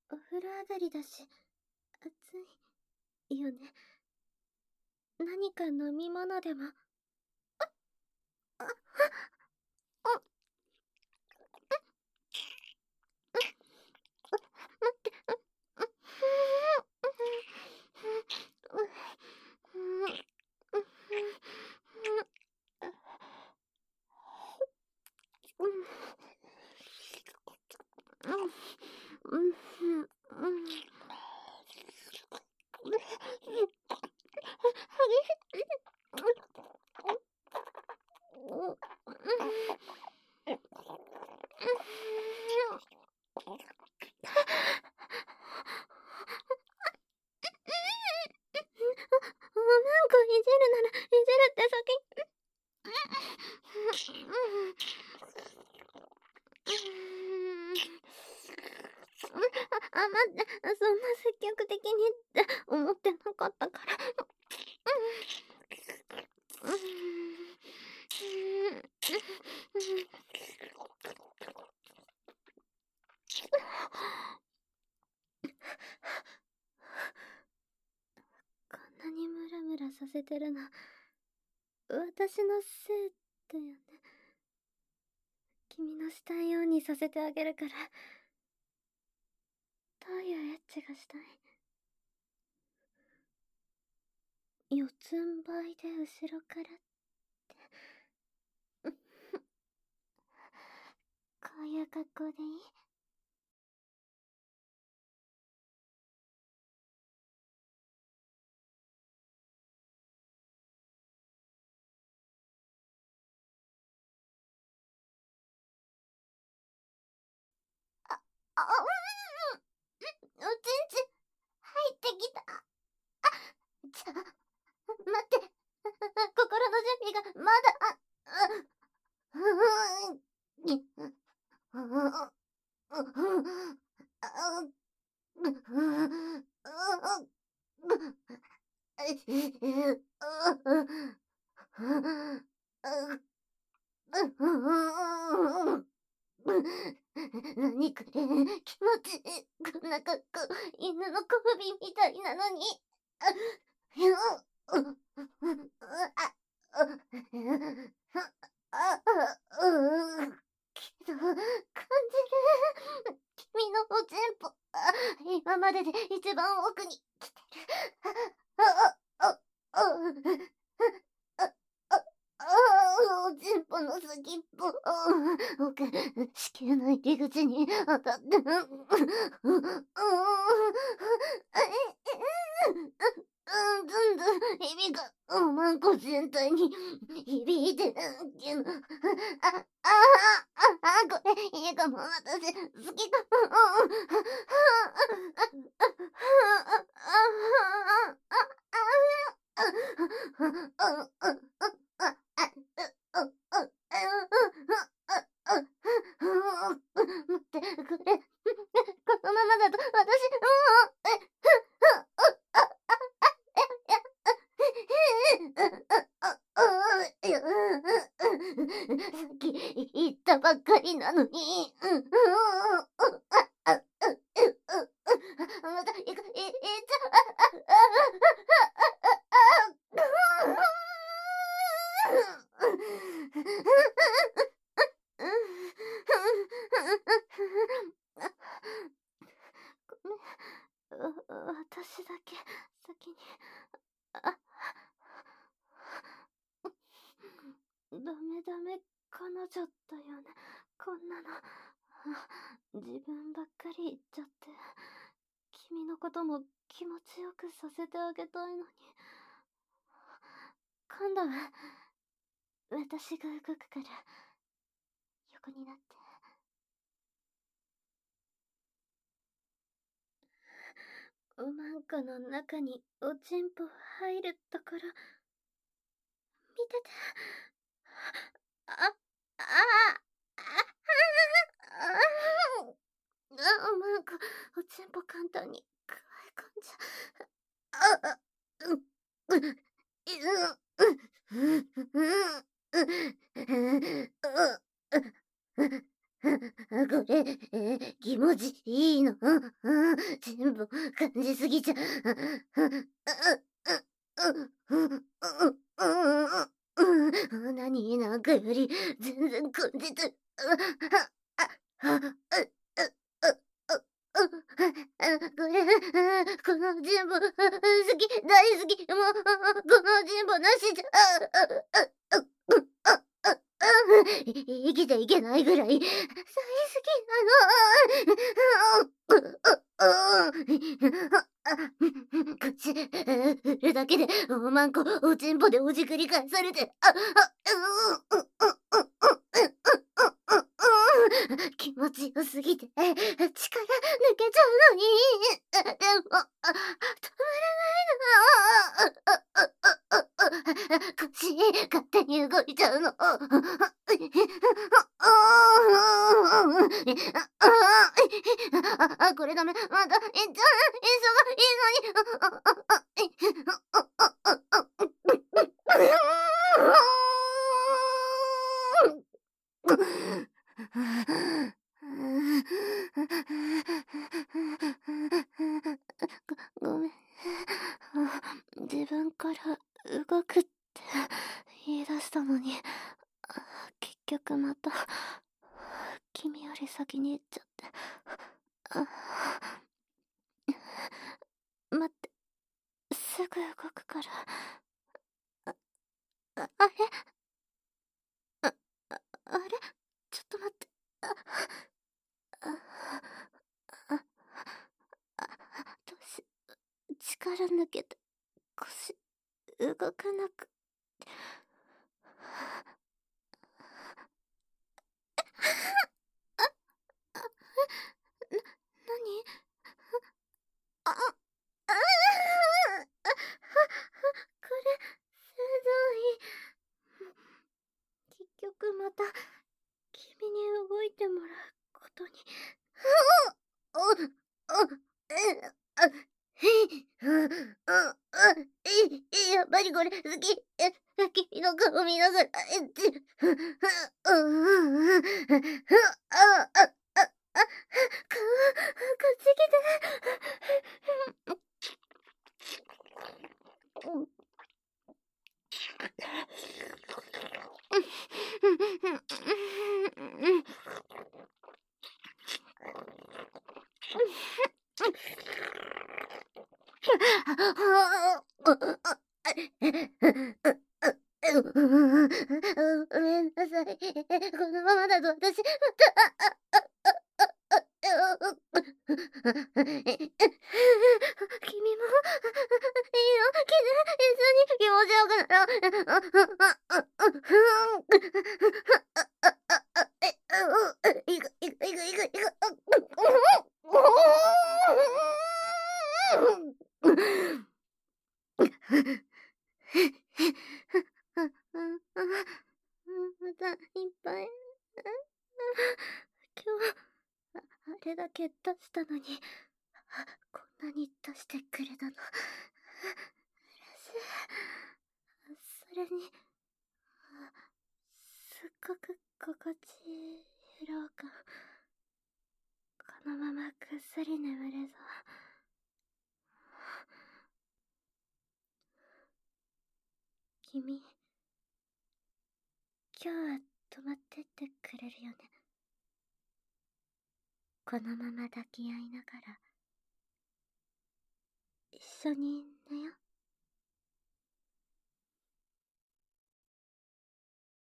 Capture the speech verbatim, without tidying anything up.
お風呂上がりだし、暑いよね。何か飲み物でも。あ、あ、あ、あ、待って、う、う、う、う、う、うん、うん、うん、なんかいじるならいじるって先に。あ、待って、そんな積極的にって思ってなかったから。こんなにムラムラさせてるの、私のせいだよね。君のしたいようにさせてあげるから。どういうエッチがしたい？四つん這いで後ろからって。こういう格好でいい？あ、あ、うん、おちんち入ってきた。あ、ちょ、待って。心の準備がまだ、あ、う、う、う、に、う、う、う、なにこれ、気持ちいい。こんな格好、犬の小首みたいなのに。あ、よ、う、う、あ、あ、あ、う、けど、感じる。君のおちんぽ、あ、今までで一番奥に来てる。あ、あ、あ、あ、あ、あ、あ、おちんぽの先っぽ、奥、子宮の入り口に当たって、うん、うん、うん、うん、ずんずん、ひびが、おまんこ全体に響いてるけど、あ、あ、あ、あ、これ、いいかも、私、好きかも、待って、これ、このままだと、私、さっき言ったばっかりなのに。また、いく、い、いっちゃう。私だけ先に。あ、ダメダメ、彼女だよね、こんなの。自分ばっかり言っちゃって。君のことも気持ちよくさせてあげたいのに。今度は私が動くから横になって。おまんこの中におちんぽ入るところ見てて。あ、あ、あ、あ、あ、あ、おまんこおちんぽ簡単にくわえ込んじゃ。あ、あ、う、う、う、う、う、う、う、う、う、 これ、えー気持ちいいの。全部感じすぎちゃう。何なんかより全然感じて。これ、この人望好き、大好き、もう、この人望なしじゃ、生きていけないぐらい大好きなの。口、振るだけで、おまんこ、おちんぽでおじくり返されて、あ、あ、気持ちよすぎて、力抜けちゃうのに、でも、止まらないの。腰、勝手に動いちゃうの。あ、これダメ。また、えっちゃう、え、そがいいのに。ご、ごめん。自分から動くって言い出したのに、結局また、君より先に行っちゃって。待って、すぐ動くから。あ、ああれあ、あれちょっと待って。あ、あ、あ、あ、どうし、力抜けて、腰、動かなく。な、なにあ、あ、あ、これ、すごい。結局また、君に動いてもらうことに。お、お、え、あ、へい、あ、あ、え、やっぱりこれ好き。え、君の顔見ながら、えっち、うん、うん、あ、あ、あ、あ、顔、こっち来て。うん。ごめんなさい。このままだと私、君も、いいよ、来て、一緒に気持ちよくなろう。いく、いく、いく、いく、いく。またいっぱい。今日、ああれだけ出したのに、こんなに出してくれたの。嬉しい。それに、すっごく心地いい疲労感。このままぐっすり眠れそう。君、今日は泊まってってくれるよね。このまま抱き合いながら、一緒に